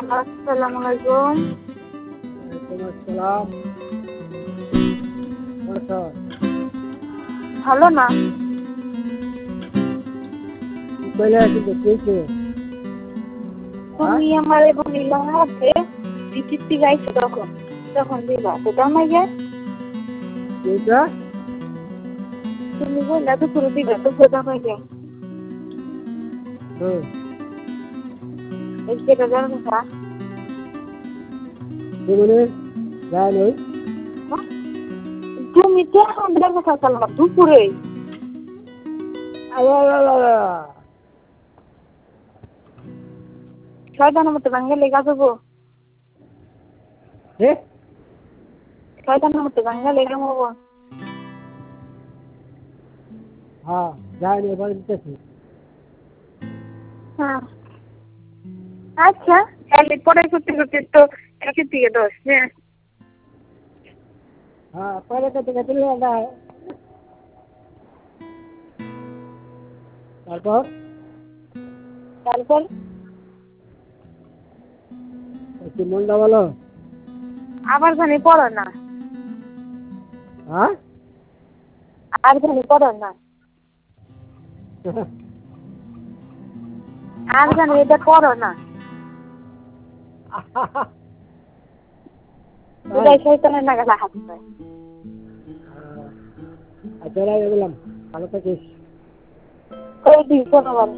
আসসালামু আলাইকুম। ওয়ালাইকুম আসসালাম। বলছো ভালো না? কি কইলে কিন্তু কইছে? তুমি আমার এবং ইলাহাতে বিচিত্রি গাইছো তখন দিবা তো দামাই যায়। এইটা তুমি বললে দুপুরে দিবা তো দামাই যায়। হুম এই যেটা জানো না? জীবনে যায় নাই। তুমি তো এখন দেখো সকাল দুপুরে ছয়টার মতো বাঙ্গালে গাছবো। হে ছয়টার মতো বাঙ্গালে গামবো। হ্যাঁ যায় নাই বলে দিতেছি। হ্যাঁ আচ্ছা তাহলে পড়াই করতে করতে তো একের দিকে 10 হ্যাঁ। হ্যাঁ পরে কত কত লাগা তারপর তারপর একটু মনটা বলো। আবার জানি পড়ো না, হ্যাঁ আর জানি পড়ো না, আর জানি এটা পড়ো না। এটাই শয়তানের নাগালে হাত পায়। আচ্ছা গেলাম, ভালো থাকিস। ওই দিন কোনো বলে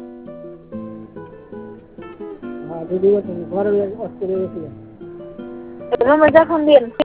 হ্যাঁ দিদি ঘরে অস্থির হয়ে গেছিল। রুমে যখন দিন